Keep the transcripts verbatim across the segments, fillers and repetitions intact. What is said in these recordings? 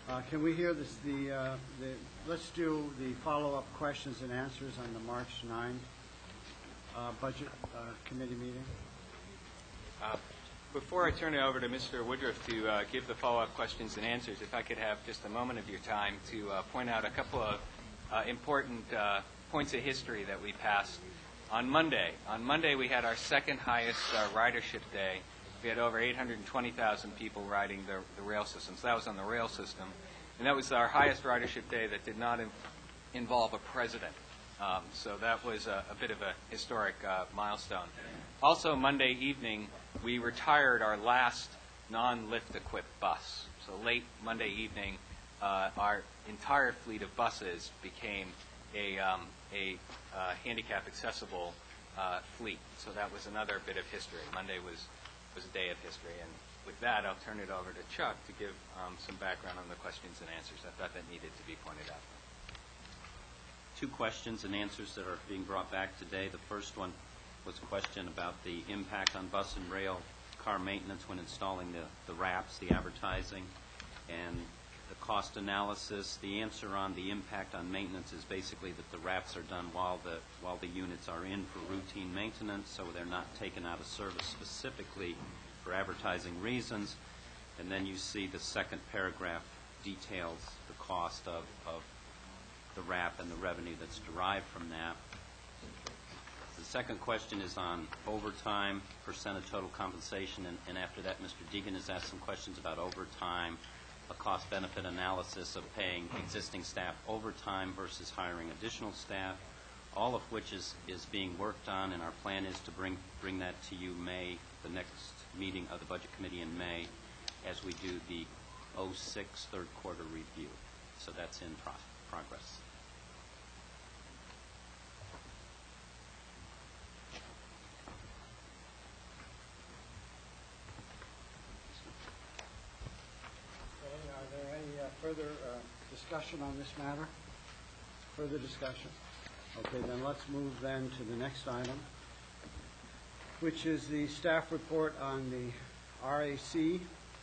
Uh, can we hear this, the, uh, the, let's do the follow-up questions and answers on the March ninth uh, Budget uh, Committee meeting. Uh, before I turn it over to Mister Woodruff to uh, give the follow-up questions and answers, if I could have just a moment of your time to uh, point out a couple of uh, important uh, points of history that we passed on Monday. On Monday, we had our second highest uh, ridership day. We had over eight hundred twenty thousand people riding the, the rail system. So that was on the rail system. And that was our highest ridership day that did not in, involve a president. Um, so that was a, a bit of a historic uh, milestone. Also, Monday evening, we retired our last non-lift equipped bus. So late Monday evening, uh, our entire fleet of buses became a, um, a uh, handicap accessible uh, fleet. So that was another bit of history. Monday was was a day of history. And with that, I'll turn it over to Chuck to give um, some background on the questions and answers. I thought that needed to be pointed out. Two questions and answers that are being brought back today. The first one was a question about the impact on bus and rail car maintenance when installing the, the wraps, the advertising, and the cost analysis. The answer on the impact on maintenance is basically that the wraps are done while the while the units are in for routine maintenance, so they're not taken out of service specifically for advertising reasons. And then you see the second paragraph details the cost of, of the wrap and the revenue that's derived from that. The second question is on overtime, percent of total compensation, and, and after that Mister Deegan has asked some questions about overtime, a cost-benefit analysis of paying existing staff overtime versus hiring additional staff, all of which is, is being worked on, and our plan is to bring, bring that to you May, the next meeting of the Budget Committee in May, as we do the oh six third quarter review. So that's in pro progress. Okay, are there any uh, further uh, discussion on this matter? Further discussion? Okay, then let's move then to the next item, which is the staff report on the R A C.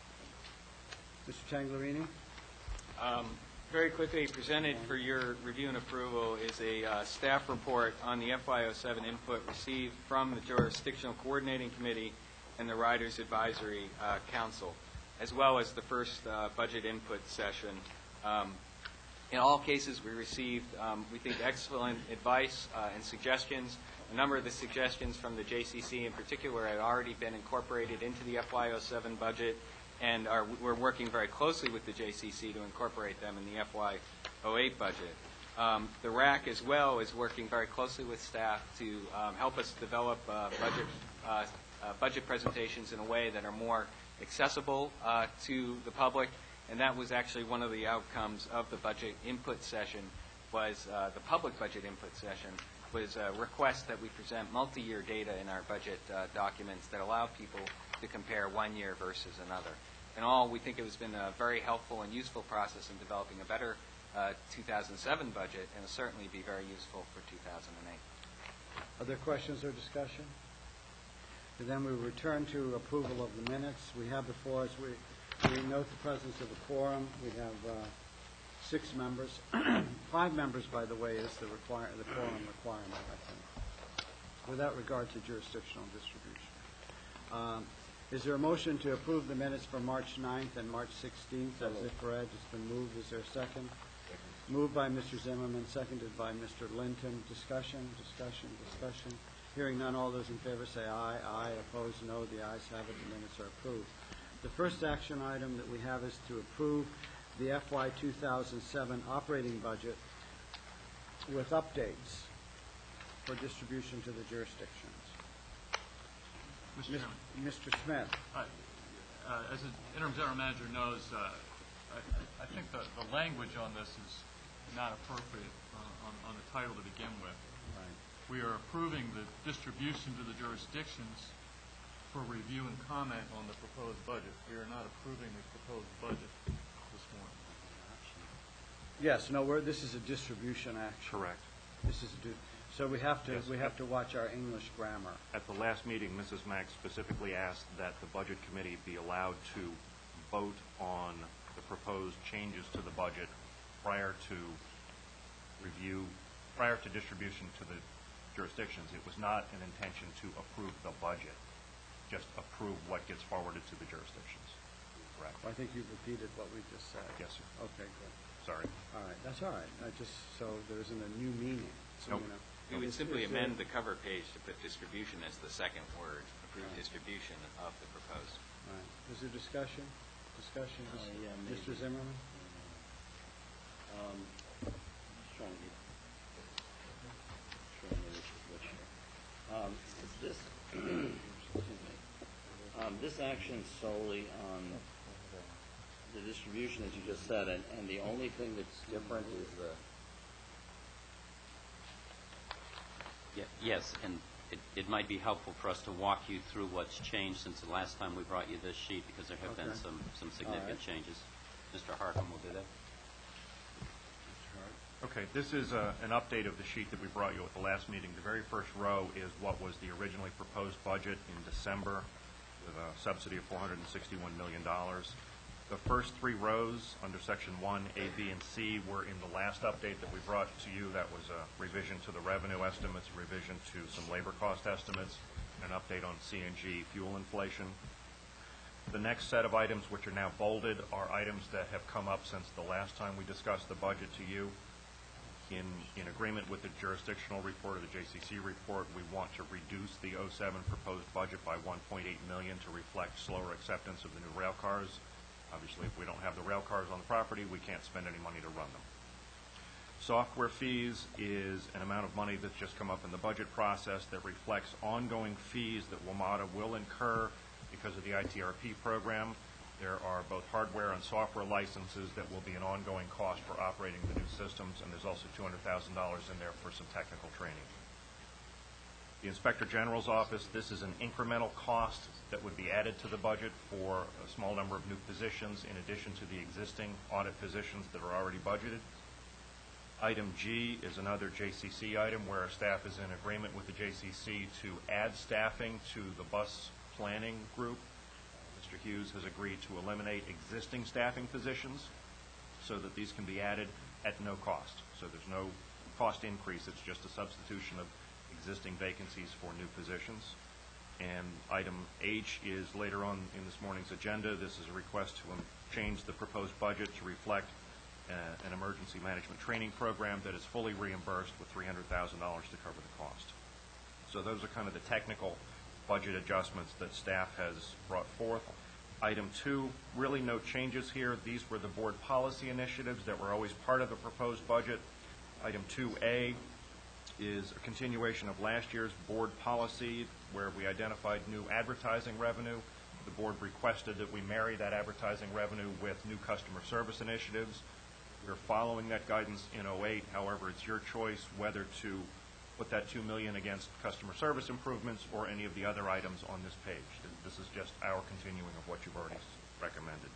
Mister Tanglerini. Um, very quickly, presented for your review and approval is a uh, staff report on the F Y oh seven input received from the Jurisdictional Coordinating Committee and the Riders Advisory uh, Council, as well as the first uh, budget input session. Um, in all cases, we received, um, we think, excellent advice uh, and suggestions. A number of the suggestions from the J C C in particular had already been incorporated into the F Y oh seven budget, and are, we're working very closely with the J C C to incorporate them in the F Y oh eight budget. Um, the R A C as well is working very closely with staff to um, help us develop uh, budget, uh, uh, budget presentations in a way that are more accessible uh, to the public, and that was actually one of the outcomes of the budget input session, was uh, the public budget input session, was a request that we present multi-year data in our budget uh, documents that allow people to compare one year versus another. In all, we think it has been a very helpful and useful process in developing a better uh, two thousand seven budget, and will certainly be very useful for two thousand eight. Are there questions or discussion? And then we return to approval of the minutes. We have before us, we, we note the presence of a quorum. We have uh, six members. Five members, by the way, is the, require, the quorum requirement, I think, without regard to jurisdictional distribution. Um, is there a motion to approve the minutes for March ninth and March sixteenth as if read? It's been moved. Is there a second? Second. Moved by Mister Zimmerman, seconded by Mister Linton. Discussion, discussion, discussion. Hearing none, all those in favor say aye. Aye. Opposed, no. The ayes have it. The minutes are approved. The first action item that we have is to approve the F Y two thousand seven operating budget with updates for distribution to the jurisdictions. Mister Chairman. Mister Smith. Uh, uh, as the interim general manager knows, uh, I, I think the, the language on this is not appropriate uh, on, on the title to begin with. Right. We are approving the distribution to the jurisdictions for review and comment on the proposed budget. We are not approving the proposed budget this morning. Yes. No. We're, this is a distribution action. Correct. This is a do. So we have to Yes. we have to watch our English grammar. At the last meeting, Missus Mack specifically asked that the Budget Committee be allowed to vote on the proposed proposed changes to the budget prior to review, prior to distribution to the jurisdictions. It was not an intention to approve the budget, just approve what gets forwarded to the jurisdictions. Correct. I think you've repeated what we just said. Yes, sir. Okay, good. Sorry. All right, that's all right. I just, so there isn't a new meaning. So, Nope. you know, We would it's- simply it's a- amend the cover page to put distribution as the second word, approve Right. distribution of the proposed. All right. Is there discussion? Discussion? Uh, yeah, maybe. Mister Zimmerman? Um, just trying to get, trying to get which, um, is this, excuse me, um, this action solely on the distribution, as you just said, and, and the only thing that's different is the, Ye- Yes, and it, it might be helpful for us to walk you through what's changed since the last time we brought you this sheet, because there have been Okay. some, some significant right. changes. Mister Harkin will do that. Okay, this is uh, an update of the sheet that we brought you at the last meeting. The very first row is what was the originally proposed budget in December with a subsidy of four hundred sixty-one million dollars. The first three rows under Section one, A, B, and C were in the last update that we brought to you. That was a revision to the revenue estimates, a revision to some labor cost estimates, and an update on C N G fuel inflation. The next set of items, which are now bolded, are items that have come up since the last time we discussed the budget to you. In, in agreement with the jurisdictional report or the J C C report, we want to reduce the oh seven proposed budget by one point eight million dollars to reflect slower acceptance of the new rail cars. Obviously, if we don't have the rail cars on the property, we can't spend any money to run them. Software fees is an amount of money that's just come up in the budget process that reflects ongoing fees that WMATA will incur because of the I T R P program. There are both hardware and software licenses that will be an ongoing cost for operating the new systems, and there's also two hundred thousand dollars in there for some technical training. The Inspector General's office, this is an incremental cost that would be added to the budget for a small number of new positions in addition to the existing audit positions that are already budgeted. Item G is another J C C item where staff is in agreement with the J C C to add staffing to the bus planning group. Mister Hughes has agreed to eliminate existing staffing positions so that these can be added at no cost. So there's no cost increase. It's just a substitution of existing vacancies for new positions. And item H is later on in this morning's agenda. This is a request to um, change the proposed budget to reflect uh, an emergency management training program that is fully reimbursed with three hundred thousand dollars to cover the cost. So those are kind of the technical budget adjustments that staff has brought forth. Item two, really no changes here. These were the board policy initiatives that were always part of the proposed budget. Item two A is a continuation of last year's board policy where we identified new advertising revenue. The board requested that we marry that advertising revenue with new customer service initiatives. We're following that guidance in oh eight. However, it's your choice whether to put that two million dollars against customer service improvements or any of the other items on this page. This is just our continuing of what you've already recommended.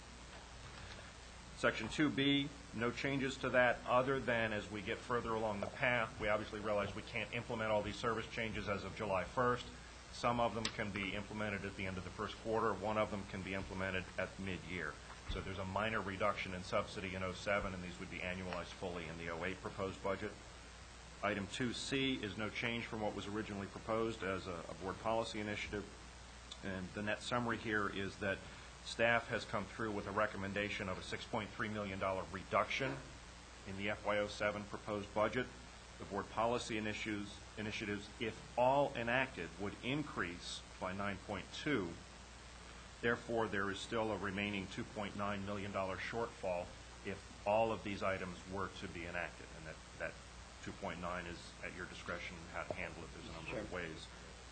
Section two B, no changes to that other than as we get further along the path, we obviously realize we can't implement all these service changes as of July first. Some of them can be implemented at the end of the first quarter. One of them can be implemented at mid-year. So there's a minor reduction in subsidy in oh seven, and these would be annualized fully in the oh eight proposed budget. Item two C is no change from what was originally proposed as a, a board policy initiative. And the net summary here is that staff has come through with a recommendation of a six point three million dollars reduction in the F Y oh seven proposed budget. The board policy initiatives, initiatives, if all enacted, would increase by nine point two. Therefore, there is still a remaining two point nine million dollars shortfall if all of these items were to be enacted. And that, that two point nine is at your discretion how to handle it. There's a number of ways.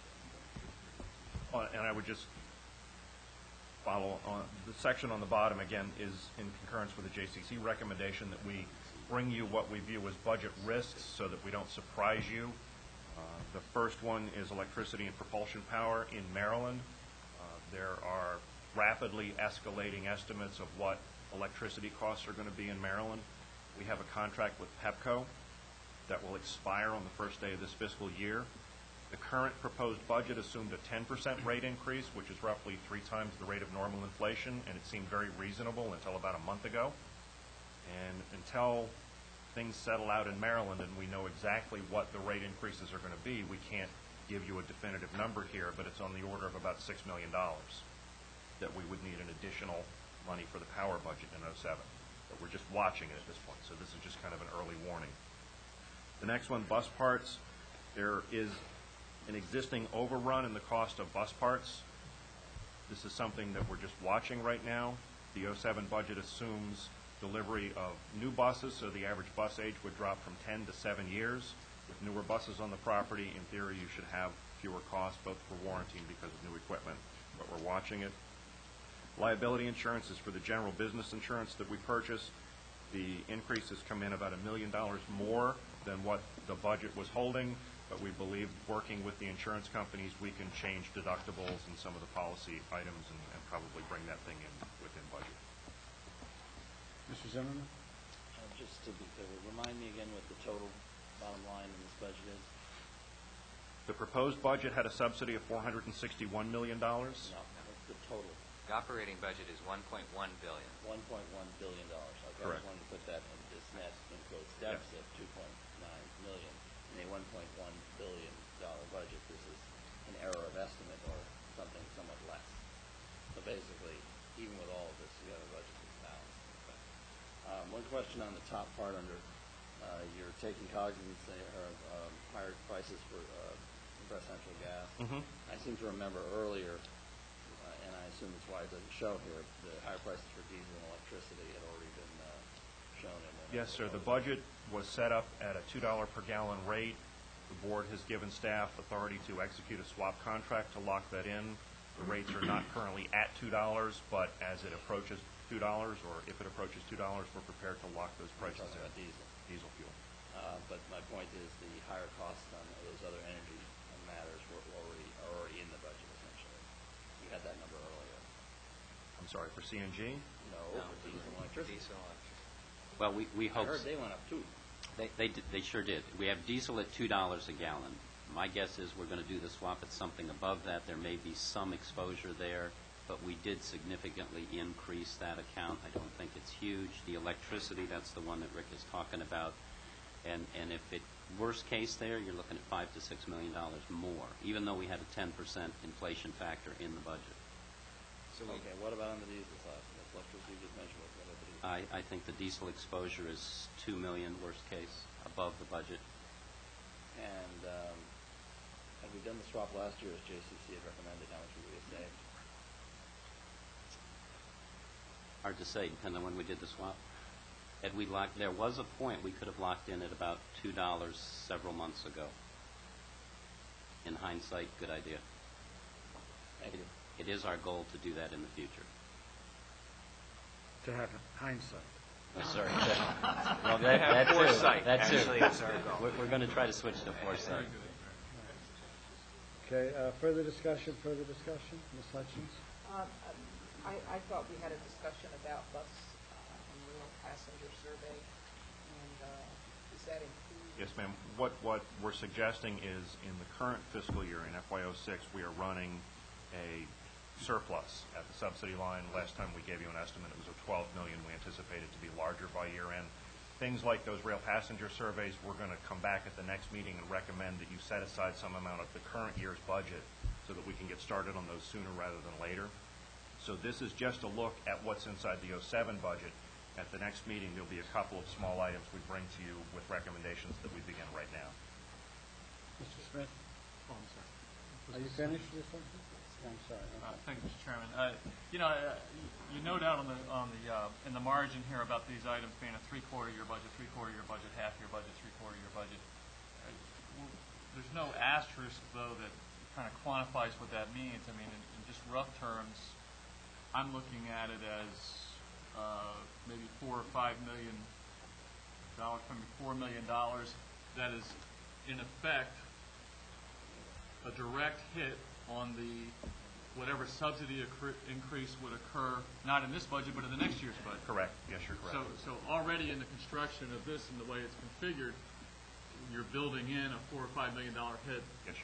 Uh, and I would just follow on. The section on the bottom, again, is in concurrence with the J C C recommendation that we bring you what we view as budget risks so that we don't surprise you. Uh, the first one is electricity and propulsion power in Maryland. Uh, there are rapidly escalating estimates of what electricity costs are going to be in Maryland. We have a contract with Pepco that will expire on the first day of this fiscal year. The current proposed budget assumed a ten percent rate increase, which is roughly three times the rate of normal inflation, and it seemed very reasonable until about a month ago. And until things settle out in Maryland and we know exactly what the rate increases are going to be, we can't give you a definitive number here, but it's on the order of about six million dollars that we would need an additional money for the power budget in oh seven. But we're just watching it at this point, so this is just kind of an early warning. The next one, bus parts. There is an existing overrun in the cost of bus parts. This is something that we're just watching right now. The oh seven budget assumes delivery of new buses, so the average bus age would drop from ten to seven years. With newer buses on the property, in theory, you should have fewer costs, both for warranty and because of new equipment, but we're watching it. Liability insurance is for the general business insurance that we purchase. The increases come in about a million dollars more than what the budget was holding, but we believe working with the insurance companies, we can change deductibles and some of the policy items and, and probably bring that thing in within budget. Mister Zimmerman? Uh, Just to be clear, remind me again what the total bottom line in this budget is? The proposed budget had a subsidy of four hundred sixty-one million dollars. No, what's the total? The operating budget is one point one billion one dollars. point one billion dollars. Okay, I Correct. just wanted to put that in this net, in quotes, deficit, two point nine million. In a one point one billion dollar budget, this is an error of estimate or something somewhat less. So basically, even with all of this, you have a budget that's balanced. Okay. Um, one question on the top part under, uh, you're taking cognizance of um, higher prices for uh, residential gas. Mm-hmm. I seem to remember earlier, uh, and I assume that's why it doesn't show here, the higher prices for diesel and electricity had already been uh, shown in the... Yes, sir. The budget was set up at a two dollars per gallon rate. The board has given staff authority to execute a swap contract to lock that in. The rates are not currently at two dollars, but as it approaches two dollars, or if it approaches two dollars, we're prepared to lock those We're prices talking about in. diesel. Diesel fuel. Uh, But my point is the higher costs on those other energy matters were already, are already in the budget, essentially. You had that number earlier. I'm sorry, for C N G? No, No, for diesel and electricity. Diesel, electricity. Well, we, we I hope... heard they went up too. They, they, did- they sure did. We have diesel at two dollars a gallon. My guess is we're going to do the swap at something above that. There may be some exposure there, but we did significantly increase that account. I don't think it's huge. The electricity, that's the one that Rick is talking about. And, and if it, worst case there, you're looking at five to six million dollars more, even though we had a ten percent inflation factor in the budget. So we, Okay, what about on the diesel side? That's electricity you just mentioned. What about the diesel? I, I think the diesel exposure is two million dollars, worst case, above the budget. And um, had we done the swap last year, as J C C had recommended, how much would we have saved? Hard to say, depending on when we did the swap. Had we locked, there was a point we could have locked in at about two dollars several months ago. In hindsight, good idea. Thank you. It is our goal to do that in the future. To have hindsight. Oh, sorry. Well, that, that too. foresight, That too. actually, is our goal. We're, we're going to try to switch to foresight. Okay, uh, further discussion, further discussion? Miz Hutchins? Um, I, I thought we had a discussion about bus uh, and rail passenger survey, and uh, is that included? Yes, ma'am. What, what we're suggesting is in the current fiscal year, in F Y oh six, we are running a surplus at the subsidy line. Last time we gave you an estimate, it was of twelve million dollars. We anticipate it to be larger by year end. Things like those rail passenger surveys, we're going to come back at the next meeting and recommend that you set aside some amount of the current year's budget so that we can get started on those sooner rather than later. So this is just a look at what's inside the oh seven budget. At the next meeting, there'll be a couple of small items we bring to you with recommendations that we begin right now. Mister Smith? Oh, I'm sorry. Are you finished with something? I'm sorry. Uh, Thank you, Mister Chairman. Uh, You know, uh, you note out on the, on the, uh, in the margin here about these items being a three-quarter year budget, three-quarter year budget, half-year budget, three-quarter year budget. Uh, w- There's no asterisk, though, that kind of quantifies what that means. I mean, in in just rough terms, I'm looking at it as uh, maybe four or five million dollars, maybe four million dollars. That is, in effect, a direct hit on the, whatever subsidy accru- increase would occur, not in this budget, but in the next year's budget. Correct. Yes, you're correct. So, so already in the construction of this and the way it's configured, you're building in a four or five million dollar hit Yes, you are.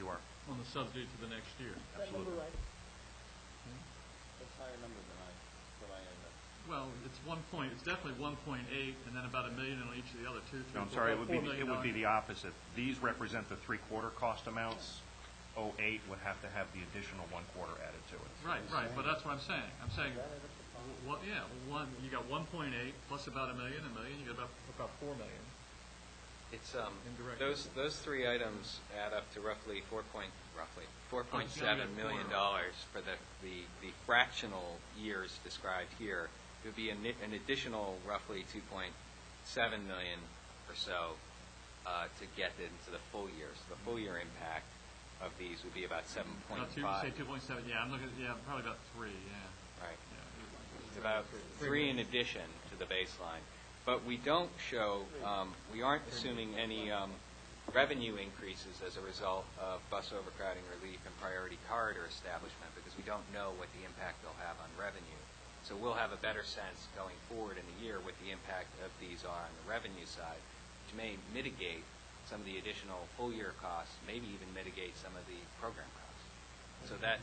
on the subsidy to the next year. That number right? That's a higher number than I, what I ended up. Well, it's one point, it's definitely one point eight, and then about a million on each of the other two, three, No, I'm four, sorry, it about would be, four million it would be the dollars. opposite. These represent the three-quarter cost amounts. oh eight would have to have the additional one quarter added to it. Right, right, but that's what I'm saying. I'm saying, what, yeah, one, you got one point eight plus about a million, a million, you got about, about four million. It's, um, Indirect. those, those three items add up to roughly four point, roughly, four point Oh, yeah, we seven got million four. dollars for the, the, the fractional years described here. It would be an, an additional roughly two point seven million or so, uh, to get into the full year. So the full year impact of these would be about seven point No, two, five. say two point seven, yeah, I'm looking, yeah, probably about three, yeah. Right. Yeah. It's about three in addition to the baseline. But we don't show, um, we aren't assuming any um, revenue increases as a result of bus overcrowding relief and priority corridor establishment, because we don't know what the impact they'll have on revenue. So we'll have a better sense going forward in the year what the impact of these are on the revenue side, which may mitigate some of the additional full-year costs, maybe even mitigate some of the program costs. So that,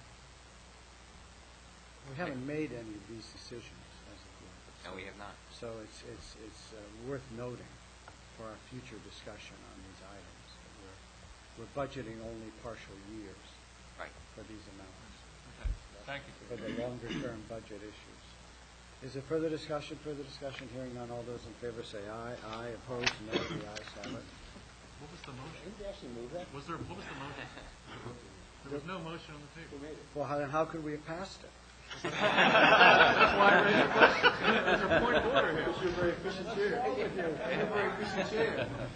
We haven't made any of these decisions as a group. no, we have not. So it's, it's, it's uh, worth noting for our future discussion on these items, that we're, we're budgeting only partial years Right. for these amounts, Okay, thank you. for the longer-term budget issues. Is there further discussion, further discussion? Hearing none, all those in favor say aye. Aye, opposed, no, the ayes have it. What was the motion? Didn't we actually move that? Was there, what was the motion? There was no motion on the table. Well, how, then how could we have passed it? That's why I raised the question. There's a point of order here. You're a very efficient chair. You're a very efficient chair.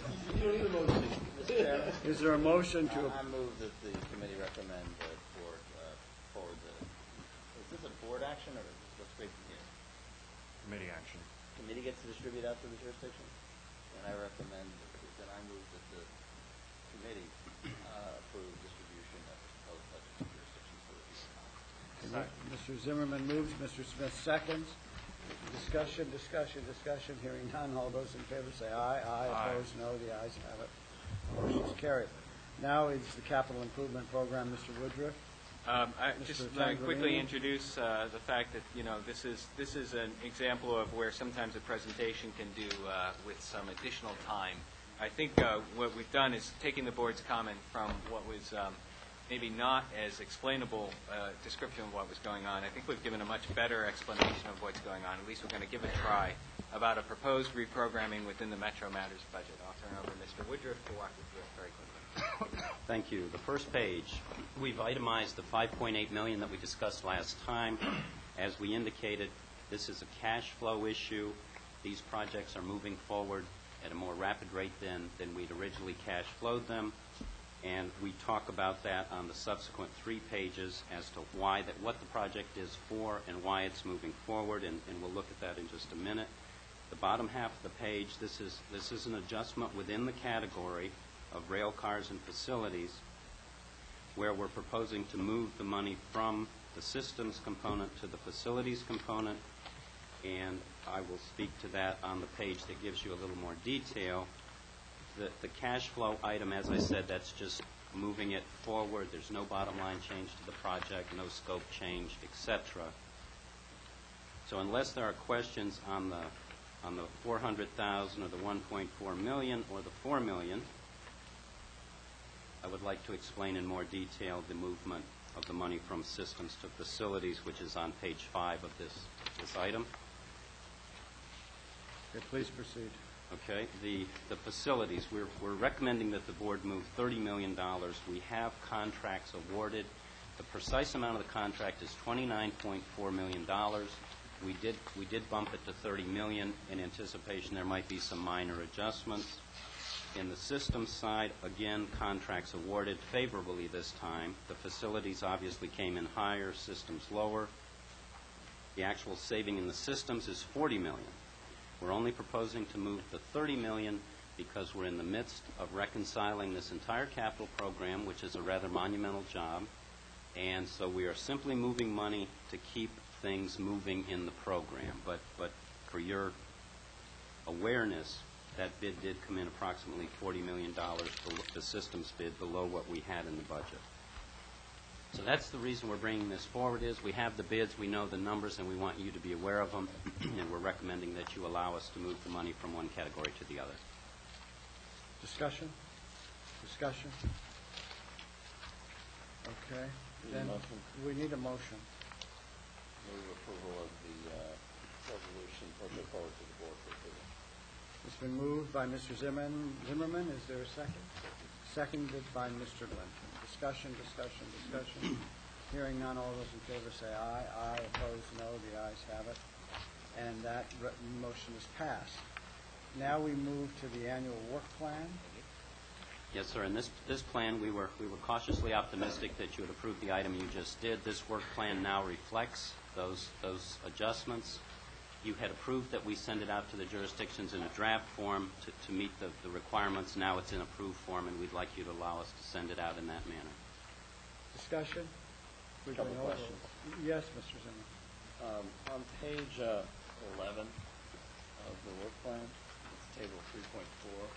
Is there a motion to, I I move that the committee recommend the board uh, forward the, is this a board action or what's great from here? Committee action. Committee gets to distribute out to the jurisdiction? And I recommend, then I move that the committee uh, approve distribution of the proposed budget to jurisdictions for review. Mister Zimmerman moves, Mister Smith seconds. Discussion, discussion, discussion. Hearing none, all those in favor say aye. Aye, Aye. opposed, no, the ayes have it. Motion's carried. Now is the capital improvement program, Mister Woodruff. Um, I Mister just uh, quickly Tangolini? introduce uh, the fact that, you know, this is, this is an example of where sometimes a presentation can do uh, with some additional time. I think uh, what we've done is taking the board's comment from what was um, maybe not as explainable uh, description of what was going on. I think we've given a much better explanation of what's going on. At least we're going to give it a try about a proposed reprogramming within the Metro Matters budget. I'll turn over to Mister Woodruff to walk you through it very quickly. Thank you. The first page, we've itemized the five point eight million dollars that we discussed last time. As we indicated, this is a cash flow issue. These projects are moving forward at a more rapid rate than, than we'd originally cash flowed them. And we talk about that on the subsequent three pages as to why that, what the project is for and why it's moving forward, and, and we'll look at that in just a minute. The bottom half of the page, this is, this is an adjustment within the category of rail cars and facilities where we're proposing to move the money from the systems component to the facilities component, and I will speak to that on the page that gives you a little more detail. The, the cash flow item, as I said, that's just moving it forward. There's no bottom line change to the project, no scope change, et cetera. So unless there are questions on the on the four hundred thousand or the one point four million or the four million, I would like to explain in more detail the movement of the money from systems to facilities, which is on page five of this this item. Okay, please proceed. Okay, the, the facilities, we're, we're recommending that the board move thirty million dollars. We have contracts awarded. The precise amount of the contract is twenty-nine point four million dollars. We did, we did bump it to thirty million dollars in anticipation there might be some minor adjustments. In the systems side, again, contracts awarded favorably this time. The facilities obviously came in higher, systems lower. The actual saving in the systems is forty million dollars. We're only proposing to move the thirty million dollars because we're in the midst of reconciling this entire capital program, which is a rather monumental job, and so we are simply moving money to keep things moving in the program. But, but for your awareness, that bid did come in approximately forty million dollars, below, the systems bid, below what we had in the budget. So that's the reason we're bringing this forward is we have the bids, we know the numbers, and we want you to be aware of them, and we're recommending that you allow us to move the money from one category to the other. Discussion? Discussion? Okay, Need a then motion? we need a motion. Move approval of the uh, resolution, put it forward to the board for approval. It's been moved by Mister Zimmerman. Zimmerman, is there a second? Seconded by Mister Linton. Discussion, discussion, discussion. Hearing none, all those in favor say aye. Aye, opposed, no. The ayes have it. And that re- motion is passed. Now we move to the annual work plan. Yes, sir. In this, this plan, we were, we were cautiously optimistic that you would approve the item you just did. This work plan now reflects those, those adjustments. You had approved that we send it out to the jurisdictions in a draft form to, to meet the, the requirements. Now it's in approved form, and we'd like you to allow us to send it out in that manner. Discussion? We've Couple been over- questions. Yes, Mister Zimmerman. Um, on page uh, eleven of the work plan, it's table three point four.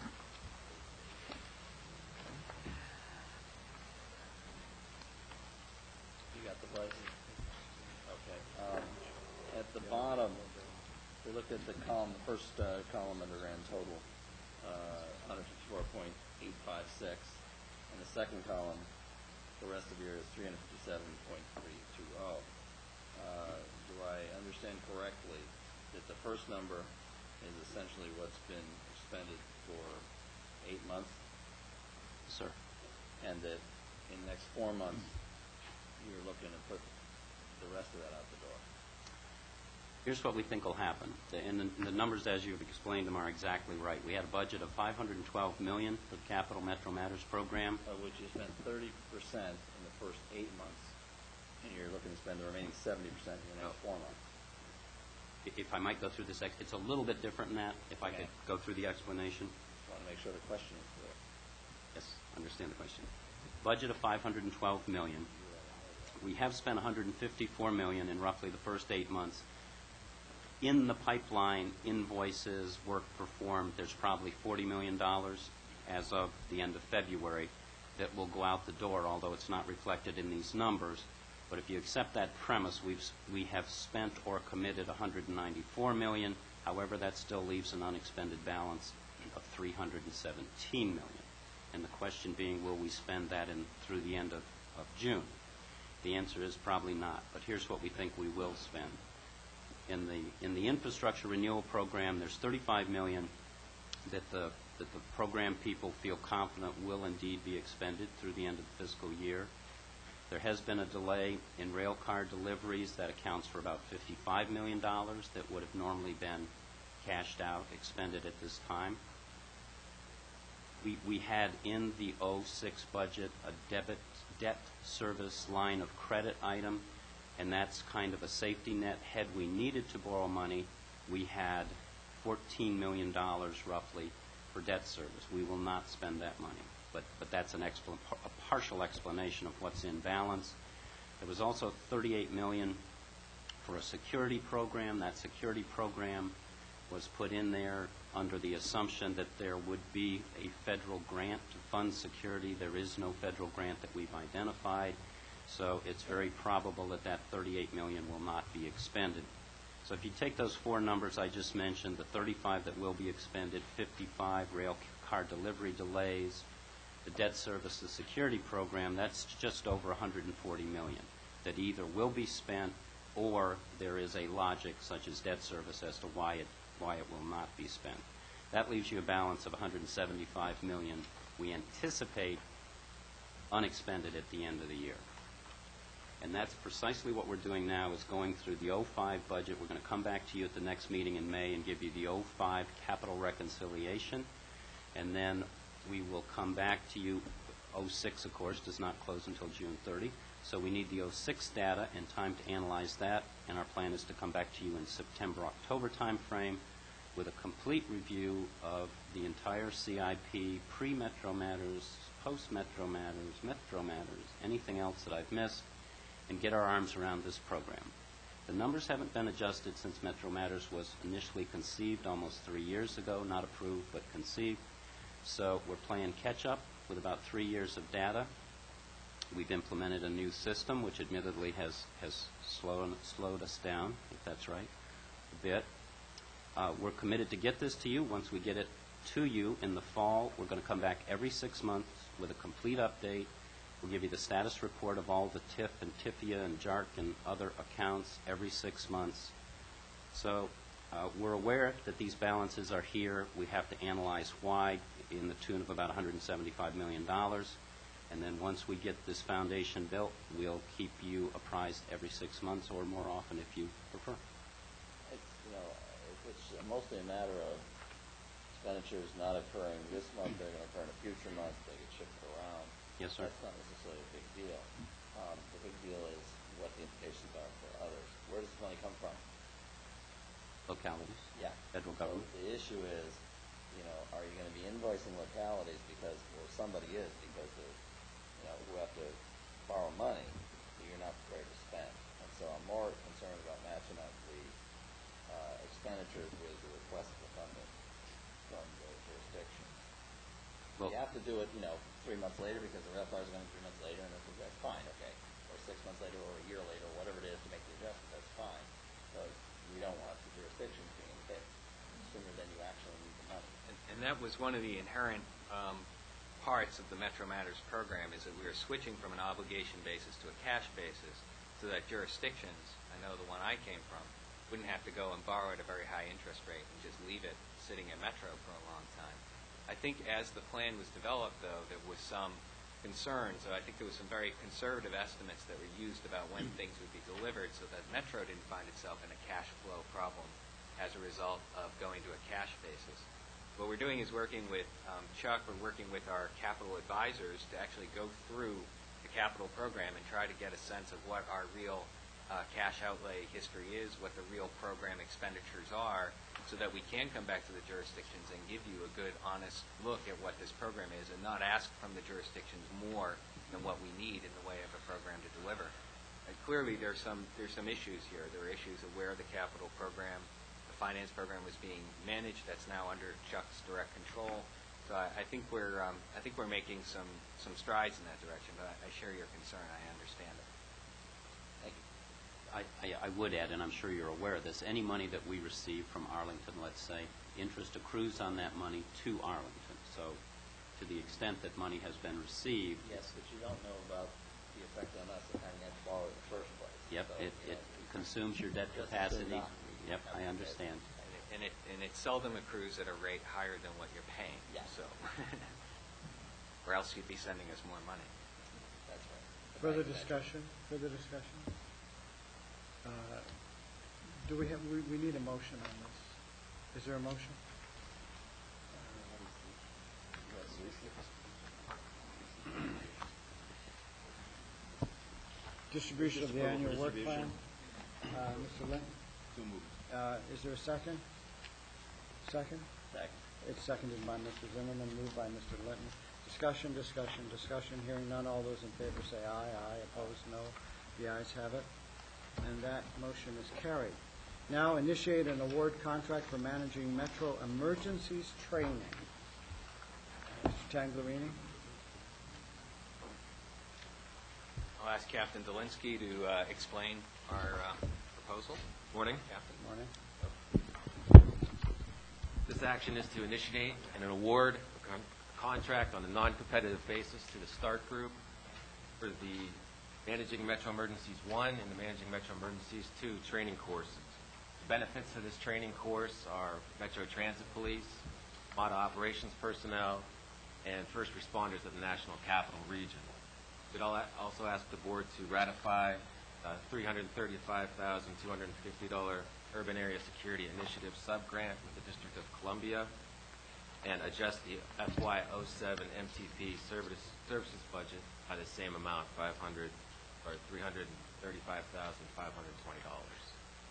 You got the prices? Okay. Um, at the bottom, we looked at the column, the first uh, column under grand total, uh, one hundred fifty-four point eight five six, and the second column, the rest of the year is three hundred fifty-seven point three two zero. Uh, do I understand correctly that the first number is essentially what's been expended for eight months, Sir. and that in the next four months, you're looking to put the rest of that out the door? Here's what we think will happen. The, and the, the numbers, as you've explained them, are exactly right. We had a budget of five hundred twelve million dollars for the Capital Metro Matters program. Of which you spent thirty percent in the first eight months, and you're looking to spend the remaining seventy percent in the next four months. I- If I might go through this, ex- it's a little bit different than that, if I Okay. could go through the explanation. Just want to make sure the question is clear. Yes, understand the question. Budget of five hundred twelve million dollars. We have spent one hundred fifty-four million dollars in roughly the first eight months. In the pipeline, invoices, work performed, there's probably forty million dollars as of the end of February that will go out the door, although it's not reflected in these numbers. But if you accept that premise, we've, s- we have spent or committed one hundred ninety-four million dollars. However, that still leaves an unexpended balance of three hundred seventeen million dollars. And the question being, will we spend that in through the end of, of June? The answer is probably not, but here's what we think we will spend. In the, in the infrastructure renewal program, there's thirty-five million dollars that the, that the program people feel confident will indeed be expended through the end of the fiscal year. There has been a delay in rail car deliveries that accounts for about fifty-five million dollars that would have normally been cashed out, expended at this time. We, we had in the oh six budget a debit debt service line of credit item, and that's kind of a safety net. Had we needed to borrow money, we had fourteen million dollars roughly for debt service. We will not spend that money, but, but that's an expl- a partial explanation of what's in balance. There was also thirty-eight million dollars for a security program. That security program was put in there under the assumption that there would be a federal grant to fund security. There is no federal grant that we've identified, so it's very probable that that thirty-eight million dollars will not be expended. So if you take those four numbers I just mentioned, the thirty-five that will be expended, fifty-five rail car delivery delays, the debt service, the security program, that's just over one hundred forty million dollars that either will be spent or there is a logic such as debt service as to why it why it will not be spent. That leaves you a balance of one hundred seventy-five million dollars we anticipate unexpended at the end of the year. And that's precisely what we're doing now, is going through the oh five budget. We're going to come back to you at the next meeting in May and give you the oh five capital reconciliation, and then we will come back to you. oh six, of course, does not close until June thirtieth, so we need the oh six data and time to analyze that, and our plan is to come back to you in September, October time frame with a complete review of the entire C I P, pre-Metro Matters, post-Metro Matters, Metro Matters, anything else that I've missed, and get our arms around this program. The numbers haven't been adjusted since Metro Matters was initially conceived almost three years ago, not approved but conceived. So we're playing catch-up with about three years of data. We've implemented a new system, which admittedly has, has slowed, slowed us down, if that's right, a bit. Uh, we're committed to get this to you. Once we get it to you in the fall, we're going to come back every six months with a complete update. We'll give you the status report of all the T I F and TIFIA and J A R C and other accounts every six months. So uh, we're aware that these balances are here. We have to analyze why in the tune of about one hundred seventy-five million dollars. And then once we get this foundation built, we'll keep you apprised every six months or more often if you prefer. It's, you know, if it's mostly a matter of expenditures not occurring this month, they're going to occur in a future month, they get shifted around. Yes, sir. That's not necessarily a big deal. Um, the big deal is what the implications are for others. Where does this money come from? Localities, Yeah. federal So government. the issue is, you know, are you going to be invoicing localities because, or somebody is because of, you know, who have to borrow money that you're not prepared to spend. And so I'm more concerned about matching up the uh, expenditures with the request for funding from the jurisdictions. Well, You have to do it, you know, three months later because the F R is going to three months later, and that's, that's fine, okay. Or six months later, or a year later, or whatever it is to make the adjustment, that's fine. But we don't want the jurisdictions being hit sooner than you actually need the money. And, and that was one of the inherent um, parts of the Metro Matters program, is that we are switching from an obligation basis to a cash basis, so that jurisdictions, I know the one I came from, wouldn't have to go and borrow at a very high interest rate and just leave it sitting at Metro for a long time. I think as the plan was developed, though, there was some concern. So I think there was some very conservative estimates that were used about when things would be delivered, so that Metro didn't find itself in a cash flow problem as a result of going to a cash basis. What we're doing is working with um, Chuck, we're working with our capital advisors to actually go through the capital program and try to get a sense of what our real uh, cash outlay history is, what the real program expenditures are, so that we can come back to the jurisdictions and give you a good, honest look at what this program is, and not ask from the jurisdictions more than what we need in the way of a program to deliver. And clearly, there's some there's some issues here. There are issues of where the capital program, the finance program, was being managed. That's now under Chuck's direct control. So I, I think we're um, I think we're making some some strides in that direction. But I, I share your concern. I understand it. Thank you. I, I, I would add, and I'm sure you're aware of this, any money that we receive from Arlington, let's say, interest accrues on that money to Arlington. So to the extent that money has been received, Yes, but you don't know about the effect on us of having had to borrow in the first place. yep, So, it, you it know, consumes your debt Just as capacity. not. Yep, I Okay. understand. And it, and it and it seldom accrues at a rate higher than what you're paying. Yeah. So, or else you'd be sending us more money. That's right. Further Thank you. discussion, further discussion? Uh, Do we have, we, we need a motion on this. Is there a motion? Distribution of the annual work plan. Uh, Mister Linton? So moved. Uh, Is there a second? Second? Second. It's seconded by Mister Zimmerman, moved by Mister Linton. Discussion, discussion, discussion. Hearing none. All those in favor say aye. Aye. Opposed, no. The ayes have it. And that motion is carried. Now initiate an award contract for managing Metro Emergencies Training. Mister Tanglerini? I'll ask Captain Delinsky to uh, explain our uh, proposal. Morning. Captain. Morning. This action is to initiate an award, a con- contract on a non-competitive basis to the START Group for the Managing Metro Emergencies one and the Managing Metro Emergencies two training courses. The benefits of this training course are Metro Transit Police, MOTA operations personnel, and first responders of the National Capital Region. We'd al- also ask the board to ratify a three hundred thirty-five thousand two hundred fifty dollars Urban Area Security Initiative subgrant with the District of Columbia and adjust the F Y oh seven M T P service, services budget by the same amount, five hundred or three hundred thirty-five thousand five hundred twenty dollars.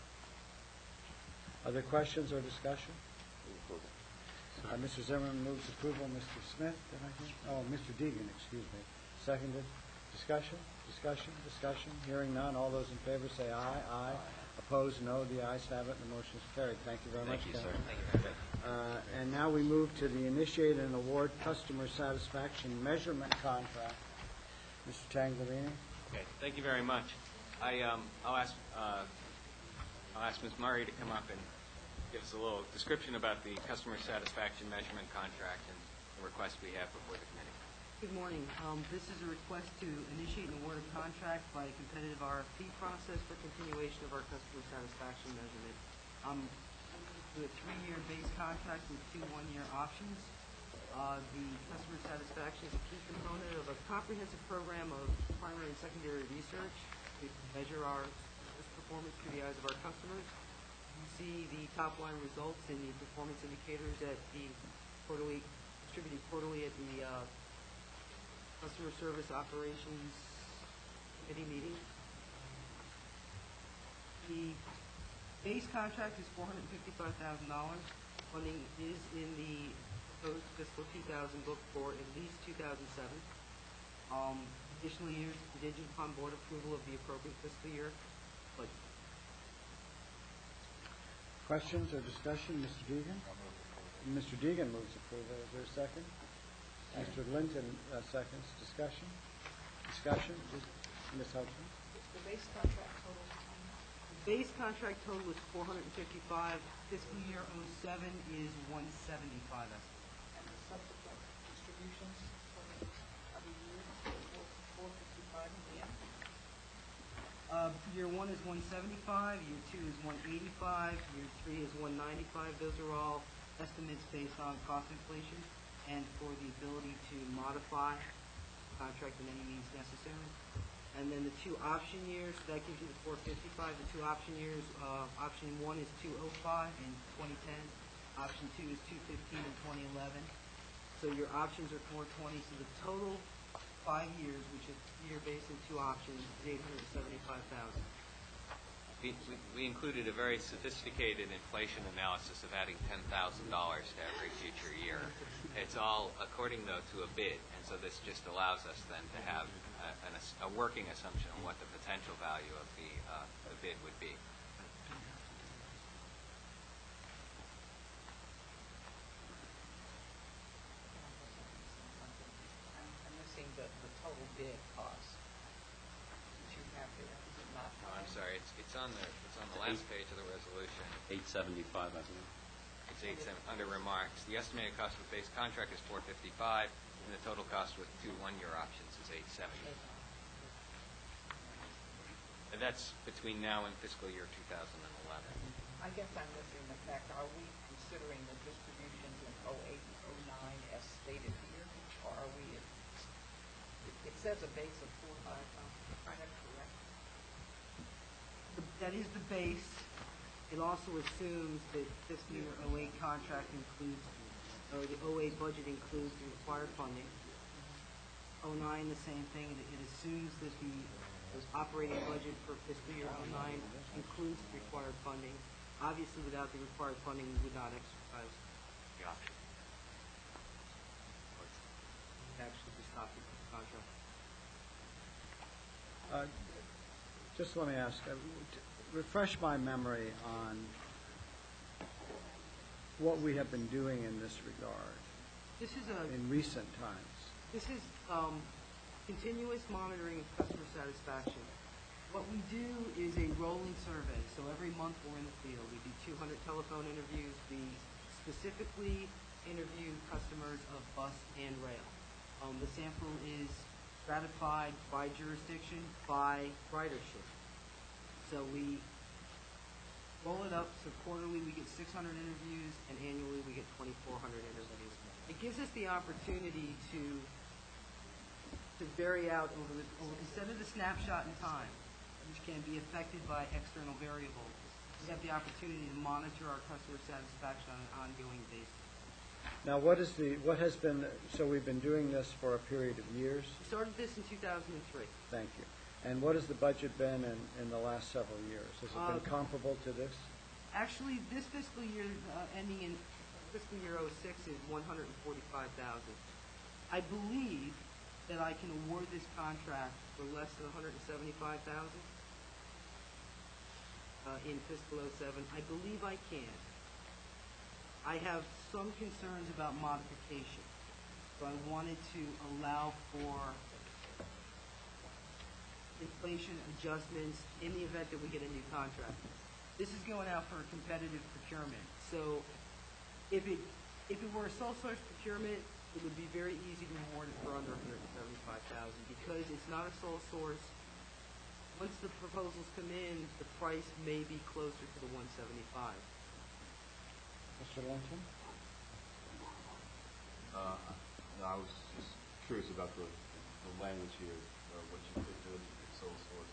Other questions or discussion? Move approval. Uh, Mister Zimmerman moves approval. Mister Smith, did I hear? Oh, Mister Deegan, excuse me. Seconded. Discussion, discussion, discussion. Hearing none. All those in favor say aye. Aye. Opposed, no. The ayes have it. The motion is carried. Thank you very much, Thank you, sir. Captain. Thank you very much. Uh, And now we move to the initiate and award customer satisfaction measurement contract. Mister Tanglerini? Okay, thank you very much. I, um, I'll ask, uh, I'll ask Miz Murray to come up and give us a little description about the customer satisfaction measurement contract and the request we have before the committee. Good morning. Um, This is a request to initiate an award of contract by a competitive R F P process for continuation of our customer satisfaction measurement. Um, To a three-year base contract with two one-year options. Uh, The customer satisfaction is a key component of a comprehensive program of primary and secondary research to measure our service performance through the eyes of our customers. You see the top-line results in the performance indicators at the quarterly, distributed quarterly at the uh, Customer Service Operations Committee meeting. The base contract is four hundred fifty-five thousand dollars. Funding is in the proposed fiscal two thousand book for at least two thousand seven. Um, additional years contingent upon board approval of the appropriate fiscal year budget. Questions or discussion? Mister Deegan? Mister Deegan moves approval. Is there a second? Mister Linton uh, seconds. Discussion? Discussion? Miz Hudson? The base contract total, Base contract total is four hundred fifty-five. Fiscal year oh seven is one seventy-five. and the subsequent distributions for the other years, four fifty-five and the end. Uh, year one is one seventy-five, year two is one eighty-five, year three is one ninety-five. Those are all estimates based on cost inflation and for the ability to modify the contract in any means necessary. And then the two option years, that gives you the four fifty-five. The two option years, uh, option one is two oh five in twenty ten. Option two is two fifteen in twenty eleven. So your options are four twenty. So the total five years, which is year based on two options, is eight hundred seventy-five thousand. We, we, we included a very sophisticated inflation analysis of adding ten thousand dollars to every future year. It's all according, though, to a bid, and so this just allows us then to have a, an, a working assumption on what the potential value of the, uh, the bid would be. I'm, I'm missing the, the total bid cost that you have here, is it not? Oh, I'm sorry, it's, it's on the, it's on the last page of the resolution. Eight seventy-five, I believe. It's eight seven, under remarks. The estimated cost of the base contract is four fifty-five, and the total cost with two one-year options is eight seventy. And that's between now and fiscal year two thousand eleven. I guess I'm missing the fact, are we considering the distributions in oh eight and oh nine as stated here? Or are we, it, it says a base of four five thousand, is that correct? The- That is the base. It also assumes that fiscal year oh eight contract includes, or the oh eight budget includes the required funding. oh nine, the same thing. It, it assumes that the, the operating budget for fiscal year oh nine includes the required funding. Obviously, without the required funding, we would not exercise The option. actually to stop the contract. Uh, Just let me ask, uh, t- refresh my memory on what we have been doing in this regard This is a in recent times. This is um, continuous monitoring of customer satisfaction. What we do is a rolling survey. So every month we're in the field. We do two hundred telephone interviews. We specifically interview customers of bus and rail. Um, the sample is stratified by jurisdiction, by ridership. So we roll it up. So quarterly we get six hundred interviews, and annually we get twenty-four hundred interviews. It gives us the opportunity to to vary out over the, over, instead of the snapshot in time, which can be affected by external variables. We have the opportunity to monitor our customer satisfaction on an ongoing basis. Now, what is the, what has been, so we've been doing this for a period of years? We started this in two thousand three. Thank you. And what has the budget been in, in the last several years? Has it been Uh, comparable to this? Actually, this fiscal year, uh, ending in fiscal year oh six, is one hundred forty-five thousand. I believe that I can award this contract for less than one hundred seventy-five thousand uh, in fiscal oh seven. I believe I can. I have some concerns about modification, so I wanted to allow for inflation adjustments in the event that we get a new contract. This is going out for a competitive procurement. So if it, if it were a sole source procurement, it would be very easy to award it for under one hundred seventy-five thousand dollars. Because it's not a sole source, once the proposals come in, the price may be closer to the one seventy-five. Mister Linton? Uh, no, I was just curious about the, the language here, uh, what you put in the sole source.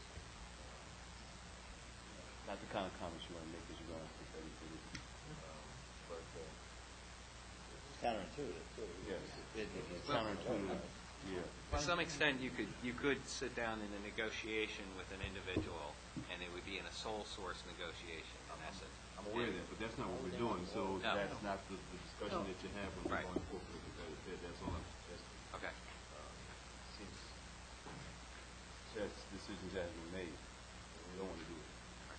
Uh, Not the kind of comments you want to make because you're going to put everything, um, but, uh, It's counterintuitive, too. yes, It- it- it's counterintuitive, yeah. To some extent, you could, you could sit down in a negotiation with an individual, and it would be in a sole source negotiation, in essence. I'm aware of that, but that's not what we're doing, so No. that's not the, the discussion that you have when Right. we're going forward with the competitive bid. That's all I'm suggesting. Okay. Uh, Since, since decisions haven't been made, we don't want to do it.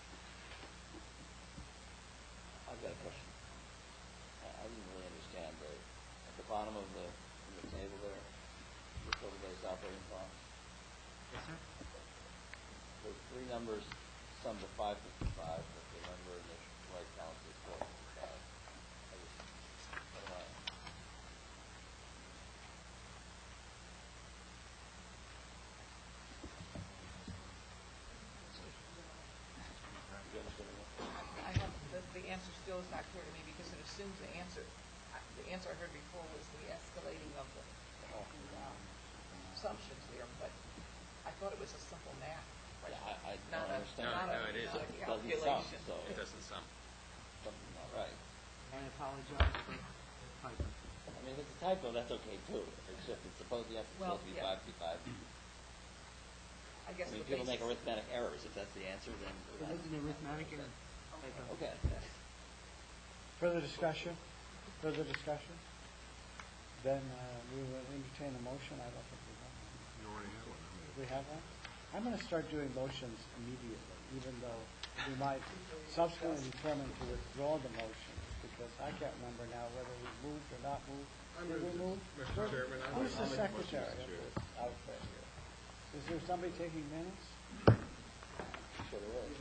I've got a question. I, I didn't really understand the, at the bottom of the, of the table there, the total-based operating cost. Yes, sir? The three numbers sum to five fifty-five, but the number in the right column is four fifty-five. I just, what am I? You understand what? I have, the, the answer still is not clear to me because it assumes the answer, I- the answer I heard before was the escalating of the, um, assumptions there, but I thought it was a simple math. Yeah, I, I Not don't a, understand. not No, a no, it is. not a It doesn't sum, calculation. so It doesn't sum. something's not right. I apologize for the typo. I mean, if it's a typo, that's okay too. It's just, it's supposed, yes, it's Well, supposed to be yeah. five fifty-five. I guess I mean, the people make basis- arithmetic errors. If that's the answer, then It is an arithmetic error. Typo. okay. Further discussion? Further discussion? Then uh, we will entertain a motion. I don't think we have one. You already have one. We have one? I'm going to start doing motions immediately, even though we might subsequently determine to withdraw the motion, because I can't remember now whether we moved or not moved. Did we move? Mister Chairman, I Who's the I'll make a motion, secretary of Mister this outfit here? Is there somebody taking minutes? Sure there is.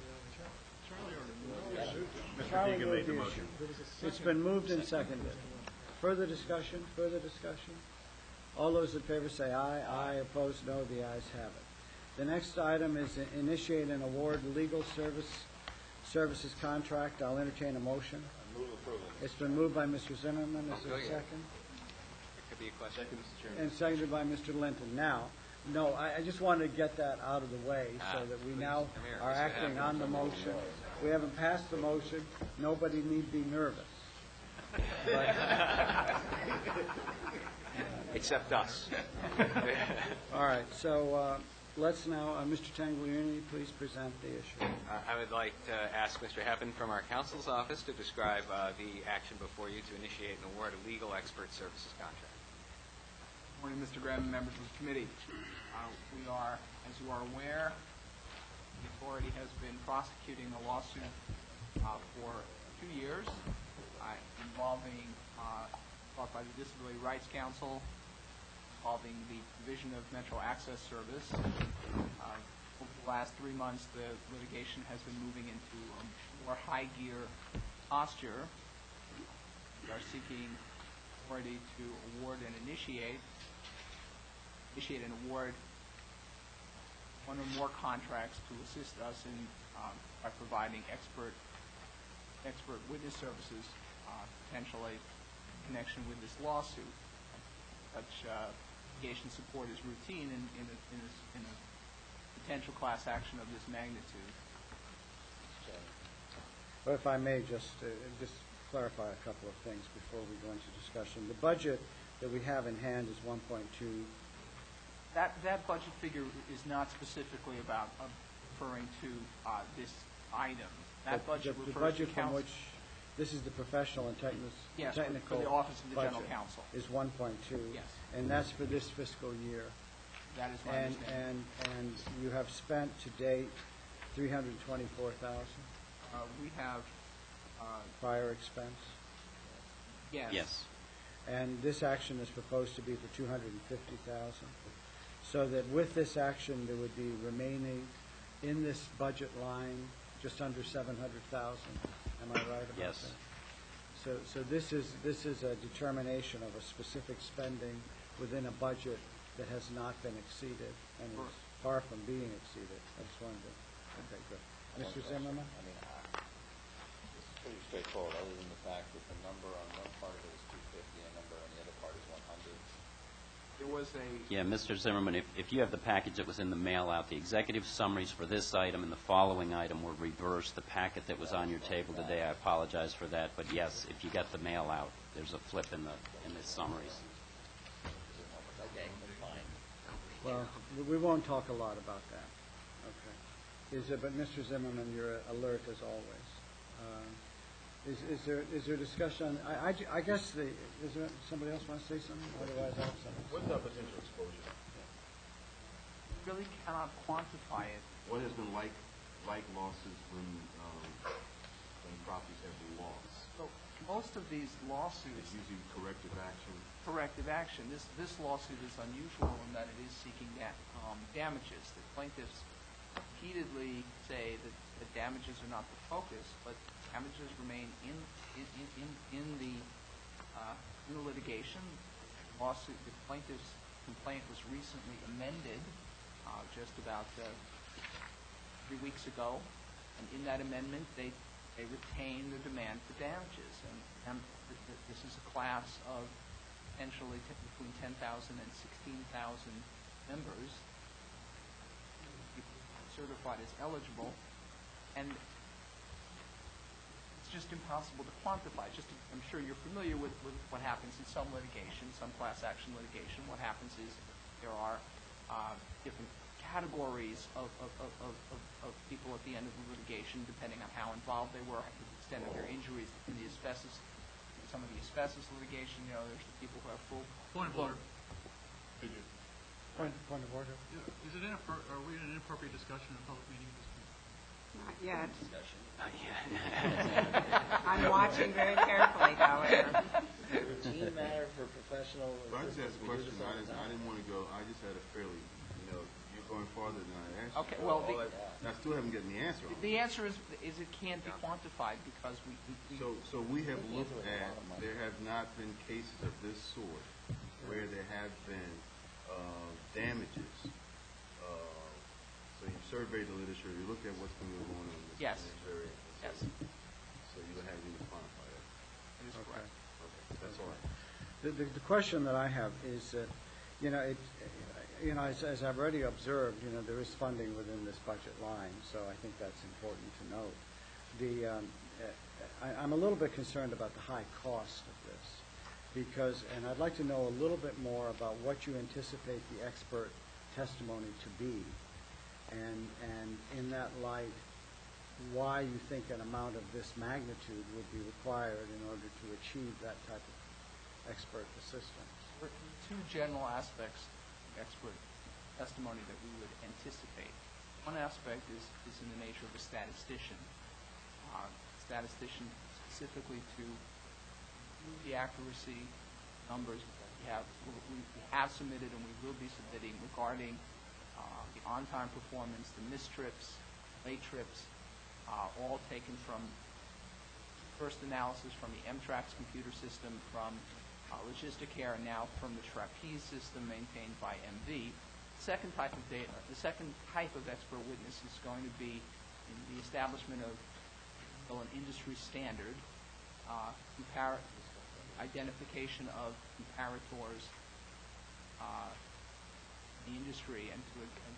Charlie Deegan made moved the the motion. issue. It's been moved and seconded. Further discussion, further discussion? All those in favor say aye. Aye, opposed, no. The ayes have it. The next item is initiate and award legal service, services contract. I'll entertain a motion. I move approval. It's been moved by Mister Zimmerman. Is there Oh, a yeah. second? It could be a question. Second, Mister Chairman. And seconded by Mister Linton. Now, no, I, I just wanted to get that out of the way so Ah, that we please, now come here, are Mister acting Hammond. on the motion. We haven't passed the motion. Nobody need be nervous. But, Except us. all right, so uh, let's now, uh, Mister Tangulieri, please present the issue. Uh, I would like to ask Mister Heppen from our counsel's office to describe uh, the action before you to initiate and award a legal expert services contract. Morning, Mister Graham and members of the committee. Uh, We are, as you are aware, the authority has been prosecuting a lawsuit uh, for two years uh, involving, uh, brought by the Disability Rights Council, involving the provision of Metro Access Service. Uh, Over the last three months, the litigation has been moving into a more high-gear posture. We are seeking authority to award and initiate initiate and award one or more contracts to assist us in um, by providing expert expert witness services, uh, potentially in connection with this lawsuit. Such uh, litigation support is routine in, in, a, in, a, in a potential class action of this magnitude. But if I may just, uh, just clarify a couple of things before we go into discussion. The budget that we have in hand is one point two. That, that budget figure is not specifically about uh, referring to uh, this item. That But budget the- the refers budget to from council. which, this is the professional and technical, Yes, for- for technical the Office of the General budget, Counsel. is one point two. Yes. And that's for this fiscal year. That is my And, understanding. and, and you have spent to date three hundred twenty-four thousand Uh, we have, uh, prior expense. yes. Yes. And this action is proposed to be for two hundred fifty thousand. So that with this action, there would be remaining in this budget line just under seven hundred thousand. Am I right about that? Yes. So, so this is, this is a determination of a specific spending within a budget that has not been exceeded and is far from being exceeded. I just wanted to, okay, good. Mister Zimmerman? I mean, uh, it's pretty straightforward, other than the fact that the number on one part of it is two fifty, and the number on the other part is one hundred. There was a, Yeah, Mister Zimmerman, if, if you have the package that was in the mail out, the executive summaries for this item and the following item were reversed. The packet that was on your table today, I apologize for that, but yes, if you got the mail out, there's a flip in the, in the summaries. Okay, that's fine. Well, we- we won't talk a lot about that. Okay. Is it, but Mister Zimmerman, you're alert as always. Um, Is, is there, is there discussion, I, I ju- I guess the, is there, somebody else want to say something? Otherwise, I have something. What's our potential exposure? really cannot quantify it. What has been like, like losses when, um, when properties have been lost? So most of these lawsuits, It's usually corrective action. corrective action, this, this lawsuit is unusual in that it is seeking da- um, damages. The plaintiffs repeatedly say that the damages are not the focus, but damages remain in, in, in, in, in the, uh, in the litigation. Lawsuit, the plaintiff's complaint was recently amended, uh, just about, uh, three weeks ago. And in that amendment, they, they retain the demand for damages. And, and th- th- this is a class of potentially t- between ten thousand and sixteen thousand members, certified as eligible, and it's just impossible to quantify. Just, to, I'm sure you're familiar with, with what happens in some litigation, some class action litigation. What happens is there are uh, different categories of, of, of, of, of, of people at the end of the litigation, depending on how involved they were, the extent of their injuries. In the asbestos, in some of the asbestos litigation, you know, there's the people who have full. Point of order. Point, point of order. Is it inappro- are we in an inappropriate discussion in a public meeting at this point? Not yet. Discussion. I'm watching very carefully, however. Routine matter for professional. But I just asked a assistance. We do question, this all I the didn't, I time. didn't want to go, I just had a fairly, you know, you're going farther than I asked. Okay, you. well, All the- I- and I still haven't gotten the answer on it. The answer is, is it can't be quantified because we, we, we So, so we have We looked can't do it at, a lot of money. there have not been cases of this sort where there have been, uh, damages. Uh, So you've surveyed the literature, you looked at what's been going on in this, Yes. in this area. Yes. So you don't have any quantify that. That is Okay. correct. Okay, that's all. The, the, the question that I have is that, you know, it, you know, as, as I've already observed, you know, there is funding within this budget line, so I think that's important to note. The, um, I, I'm a little bit concerned about the high cost of this, because, and I'd like to know a little bit more about what you anticipate the expert testimony to be, and, and in that light, why you think an amount of this magnitude would be required in order to achieve that type of expert assistance. There are two general aspects of expert testimony that we would anticipate. One aspect is, is in the nature of a statistician. Uh, statistician specifically to improve the accuracy numbers that we have, we we have submitted and we will be submitting regarding uh, the on-time performance, the missed trips, late trips, uh, all taken from first analysis from the M-Trax computer system, from uh, Logisticare, and now from the Trapeze system maintained by M V. The second type of data, the second type of expert witness is going to be in the establishment of well, an industry standard, uh, compar- identification of comparators uh, in the industry, and to, and,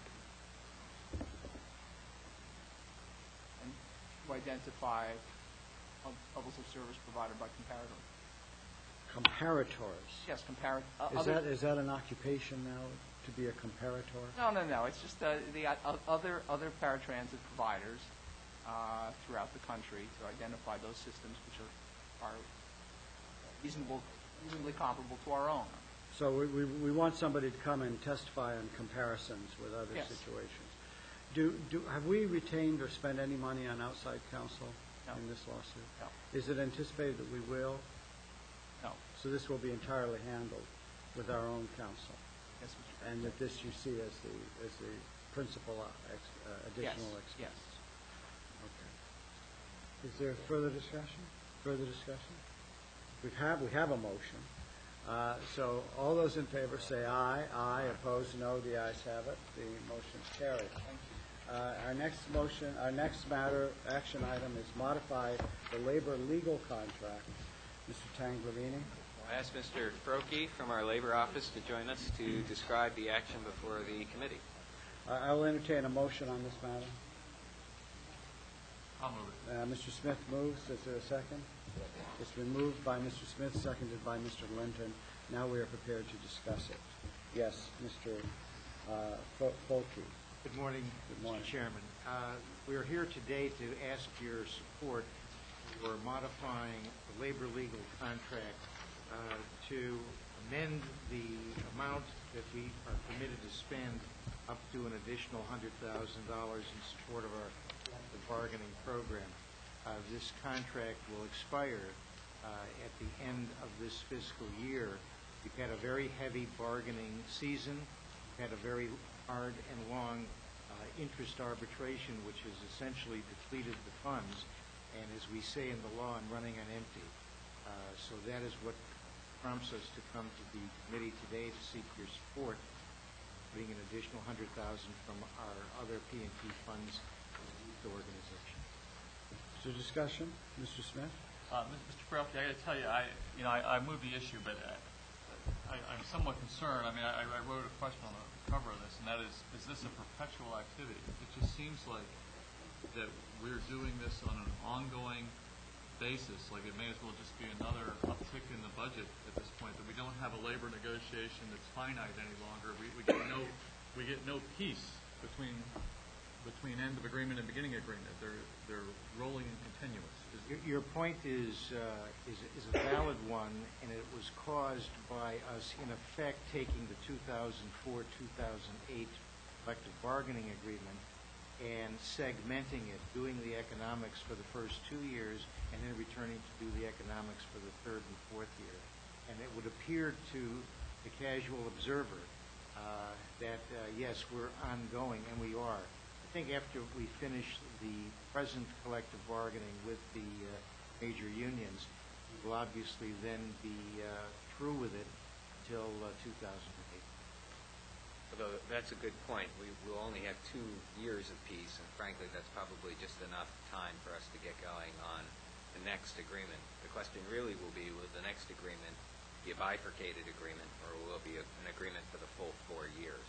and to identify uh, levels of service provided by comparators. Comparators. Yes, compar- uh, Is other- that, is that an occupation now, to be a comparator? No, no, no. It's just uh, the uh, other other paratransit providers uh, throughout the country to identify those systems which are are reasonable, reasonably comparable to our own. So we, we, we want somebody to come and testify on comparisons with other Yes. situations. Do, do, have we retained or spent any money on outside counsel No. in this lawsuit? No. Is it anticipated that we will? No. So this will be entirely handled with our own counsel? Yes, Mister Chairman. And that this you see as the, as the principal uh, ex, uh, additional Yes, expense? yes. Okay. Is there further discussion? Further discussion? We have, we have a motion. Uh, So all those in favor say aye. Aye. Opposed, no. The ayes have it. The motion is carried. Uh, Our next motion, our next matter, action item is modify the labor legal contract. Mister Tanglavini? I ask Mister Froke from our Labor Office to join us to describe the action before the committee. I I will entertain a motion on this matter. I'll move it. Uh, Mister Smith moves. Is there a second? It's been moved by Mister Smith, seconded by Mister Linton. Now we are prepared to discuss it. Yes, Mister uh, Fo- Folke. Good morning, Good morning. Mister Chairman. Uh, We are here today to ask your support for modifying the labor legal contract uh, to amend the amount that we are permitted to spend up to an additional one hundred thousand dollars in support of our the bargaining program. Uh, This contract will expire uh, at the end of this fiscal year. We've had a very heavy bargaining season. We've had a very hard and long uh, interest arbitration, which has essentially depleted the funds, and as we say in the law, and running on empty. Uh, So that is what prompts us to come to the committee today to seek your support, putting an additional one hundred thousand dollars from our other P and P funds in the youth organization. Is there discussion? Mister Smith? Uh, Mister Farrelly, I got to tell you, I, you know, I, I moved the issue, but uh, I, I'm somewhat concerned. I mean, I, I wrote a question on the cover of this, and that is, is this a perpetual activity? It just seems like that we're doing this on an ongoing basis, like it may as well just be another uptick in the budget at this point, that we don't have a labor negotiation that's finite any longer. We, we get no, we get no peace between between end of agreement and beginning agreement. They're they're rolling and continuous. Is, Your, your point is, uh, is is a valid one, and it was caused by us, in effect, taking the two thousand four two thousand eight collective bargaining agreement and segmenting it, doing the economics for the first two years, and then returning to do the economics for the third and fourth year. And it would appear to the casual observer uh, that, uh, yes, we're ongoing, and we are. I think after we finish the present collective bargaining with the uh, major unions, we will obviously then be uh, through with it until uh, two thousand eight. Although that's a good point. We will only have two years of peace, and frankly, that's probably just enough time for us to get going on the next agreement. The question really will be, will the next agreement be a bifurcated agreement, or will it be a, an agreement for the full four years?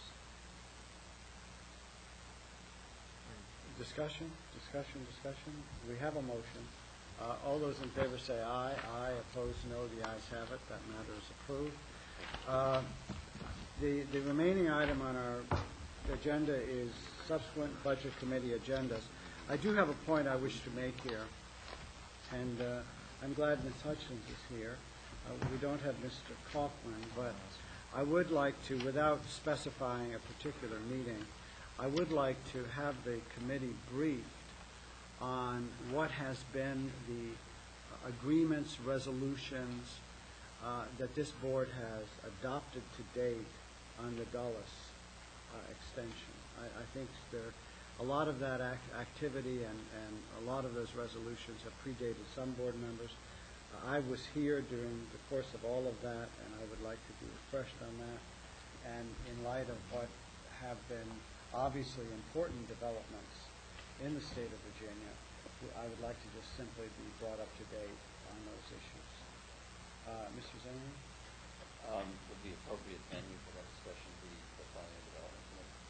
Discussion, discussion, discussion. We have a motion. Uh, all those in favor say aye. Aye. Opposed, no. The ayes have it. That matter is approved. Uh, the, the remaining item on our agenda is subsequent budget committee agendas. I do have a point I wish to make here, and uh, I'm glad Miz Hutchins is here. Uh, we don't have Mister Kaufman, but I would like to, without specifying a particular meeting, I would like to have the committee briefed on what has been the agreements, resolutions uh, that this board has adopted to date on the Dulles uh, extension. I, I think there, a lot of that act, activity and, and a lot of those resolutions have predated some board members. Uh, I was here during the course of all of that, and I would like to be refreshed on that. And in light of what have been obviously important developments in the state of Virginia, I would like to just simply be brought up to date on those issues. Uh, Mister Zimmerman? Um, would the appropriate venue for that discussion be the Planning and Development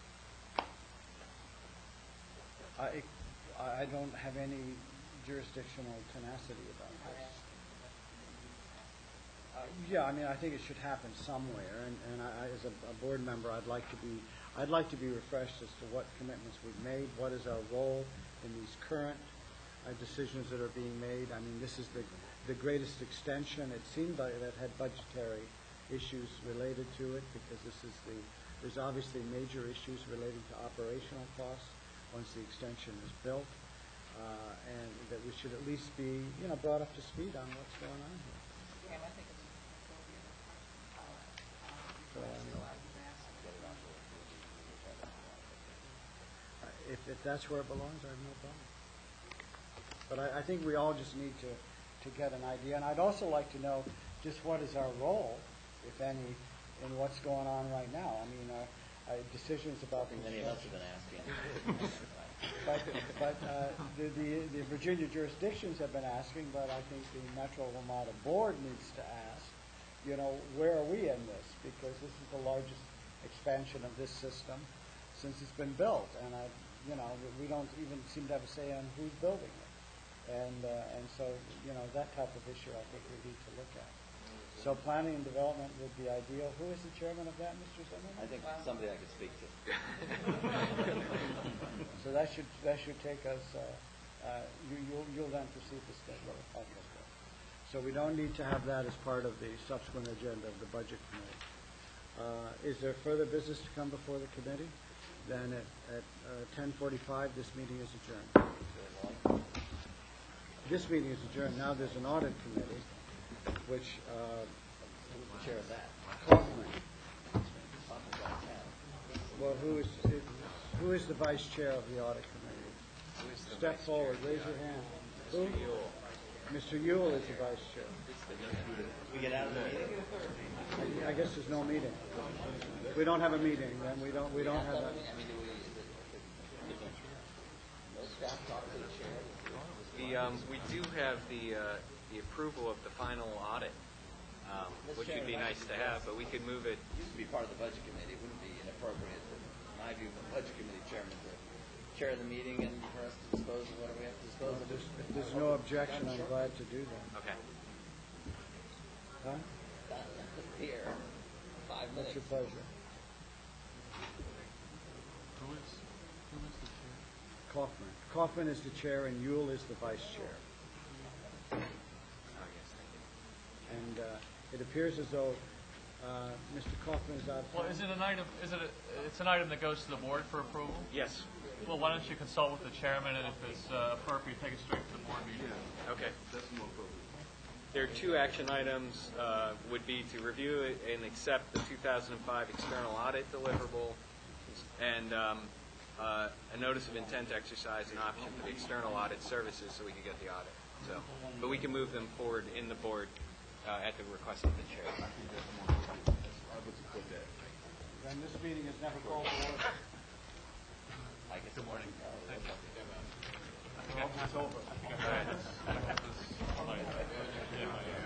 Committee? I, I don't have any jurisdictional tenacity about this. Uh, yeah, I mean, I think it should happen somewhere, and, and I, as a, a board member, I'd like to be, I'd like to be refreshed as to what commitments we've made, what is our role in these current uh, decisions that are being made. I mean, this is the, the greatest extension. It seemed like that had budgetary issues related to it, because this is the, there's obviously major issues relating to operational costs once the extension is built, uh, and that we should at least be, you know, brought up to speed on what's going on here. Yeah, I think it's appropriate. Uh, uh, So, so um, I would ask if that's where it belongs, I have no problem. But I, I think we all just need to, to get an idea. And I'd also like to know just what is our role, if any, in what's going on right now. I mean, uh, uh, decisions about I think many of us have been asking. But, but uh, the, the, the Virginia jurisdictions have been asking, but I think the Metro Ramada Board needs to ask, you know, where are we in this? Because this is the largest expansion of this system since it's been built. And, I, you know, we don't even seem to have a say on who's building it. And, uh, and so, you know, that type of issue I think we need to look at. So planning and development would be ideal. Who is the chairman of that, Mister Zimmerman? I think somebody I could speak to. So that should, that should take us, uh, uh, you, you'll, you'll then proceed to schedule a podcast. So we don't need to have that as part of the subsequent agenda of the budget committee. Uh, is there further business to come before the committee? Then at, at uh, ten forty-five, this meeting is adjourned. This meeting is adjourned. Now there's an audit committee, which, uh, Who's the chair of that? Kaufman. Well, who is, who is the vice chair of the audit committee? Step forward, raise your hand. Who? Mister Yule is the vice chair. We get out of the meeting? I, I guess there's no meeting. We don't have a meeting, then we don't, we don't have a. No staff talk to the chair? The, um, we do have the, uh, the approval of the final audit, um, which would be nice to have, but we could move it. It used to be part of the budget committee. It wouldn't be inappropriate, in my view, the budget committee chairman to chair the meeting and for us to dispose of whatever we have to dispose of. If there's no objection, I'm glad to do that. Okay. Huh? Here, five What's minutes. your pleasure? Who is, who is the chair? Kaufman. Kaufman is the chair and Yule is the vice chair. Oh, yes, thank you. And uh, it appears as though uh, Mister Kaufman is out of Well, town. is it an item, is it, a- it's an item that goes to the board for approval? Yes. Well, why don't you consult with the chairman, and if it's uh, appropriate, take it straight to the board meeting? Okay. That's more appropriate. There are two action items, uh, would be to review it and accept the two thousand five external audit deliverable, and um, uh, a notice of intent to exercise an option for the external audit services so we can get the audit. So, but we can move them forward in the board uh, at the request of the chair. I would support that. Then this meeting is never called to order. I guess. Good morning. It's over. All right.